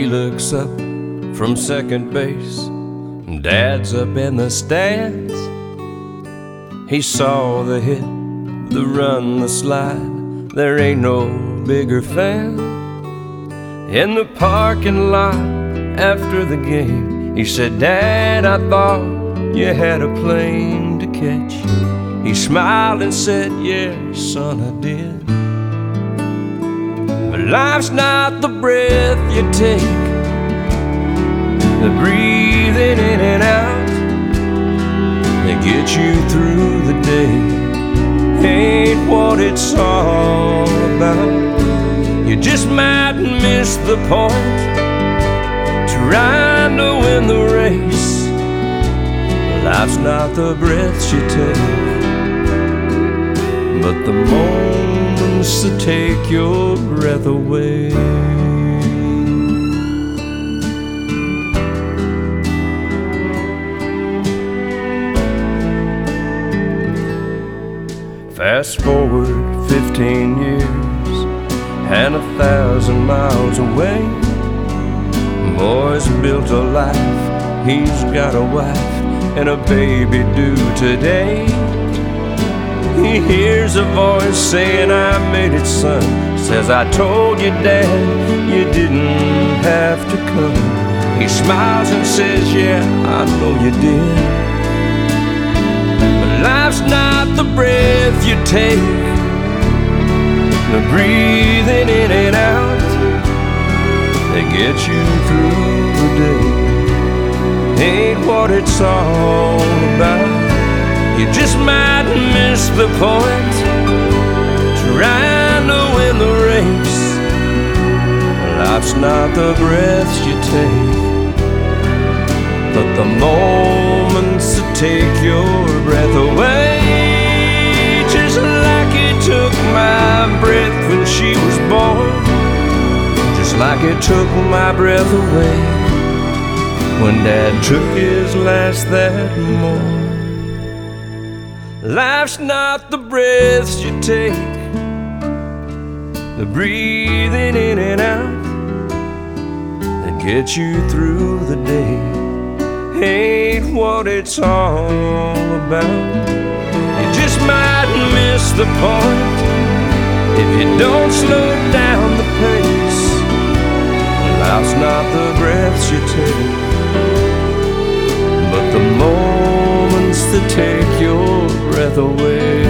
looks up from second base, Dad's up in the stands. He saw the hit, the run, the slide, there ain't no bigger fan. In the parking lot after the game, he said, Dad, I thought you had a plane to catch. He smiled and said, yeah, son, I did. But life's not the breath you take, the breathing in and out that gets you through the day. Ain't what it's all about. You just might miss the point, trying to win the race. Life's not the breaths you take, but the moments that take your breath away. Fast forward 15 years and 1,000 miles away. Boy's built a life, he's got a wife and a baby due today. He hears a voice saying, I made it, son. Says, I told you, Dad, you didn't have to come. He smiles and says, yeah, I know you did. But life's not the breath you take, the breathing in and out that gets you through the day. Ain't what it's all about. You just might miss the point, trying to win the race. Life's not the breaths you take, but the moments that take your breath away. Just like it took my breath when she was born, just like it took my breath away when Dad took his last that morning. Life's not the breaths you take, the breathing in and out that gets you through the day. Ain't what it's all about. You just might miss the point if you don't slow down the pace. Life's not the breaths you take, but the moments that take your breath away.